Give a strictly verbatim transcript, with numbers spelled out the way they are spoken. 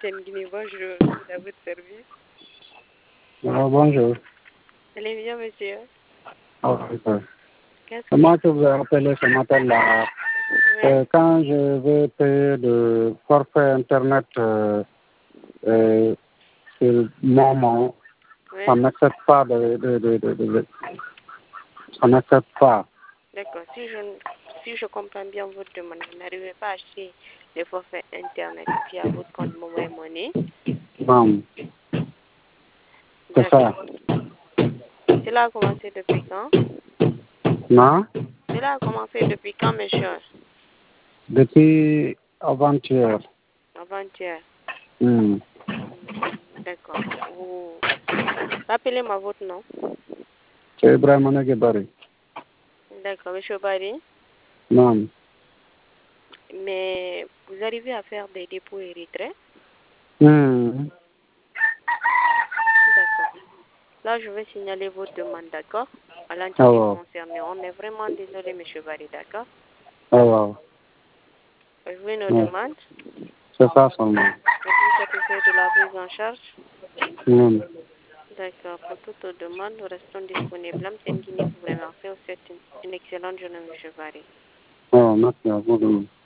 Sen Guinée, bonjour, je suis à votre service. Ah, bonjour. Allez bien, monsieur. Ah, oui. Qu'est-ce que... Moi, je vous ai appelé ce matin-là. Oui. Euh, quand je veux payer le forfait Internet euh, euh, sur Momo, Oui. ça n'accepte pas de, de, de, de, de- de- ça n'accepte pas. D'accord. Si je, si je comprends bien votre demande, vous n'arrivez pas à acheter les forfaits Internet via votre compte Mobile Money. Non, c'est ça. D'accord. Cela a commencé depuis quand? Non? Cela a commencé depuis quand, monsieur? Depuis avant-hier. Avant-hier. Hmm. D'accord. Vous... Rappelez-moi votre nom. C'est Ibrahim Nagebari. D'accord, monsieur Barry. Non. Mais vous arrivez à faire des dépôts et retraits? Hmm. D'accord. Là, je vais signaler votre demande, d'accord, à l'entité Ah, ouais. concernée. On est vraiment désolé, monsieur Barry, d'accord? Ah, ouais. Vous voulez nos Ouais. demandes? C'est ça seulement. Êtes-vous satisfait de la prise en charge? Hmm. D'accord. Pour toute autre demande, nous restons disponibles. M. Guinée vous remercie. Vous souhaite une, une excellente journée, monsieur Barry. Ah, merci à vous.